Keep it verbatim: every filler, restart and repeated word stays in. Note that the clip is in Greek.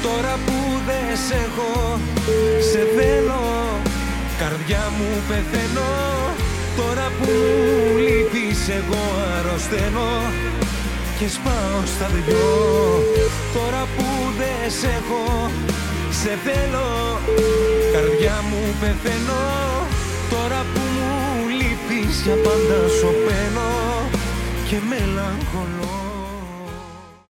Τώρα που δεν σε έχω, σε θέλω. Καρδιά μου πεθαίνω. Τώρα που μου λείπεις εγώ αρρωσταίνω και σπάω στα δυο. Τώρα που δεν σε έχω, σε θέλω. Καρδιά μου πεθαίνω. Τώρα που μου λείπεις για πάντα σωπαίνω και μελαγχολώ.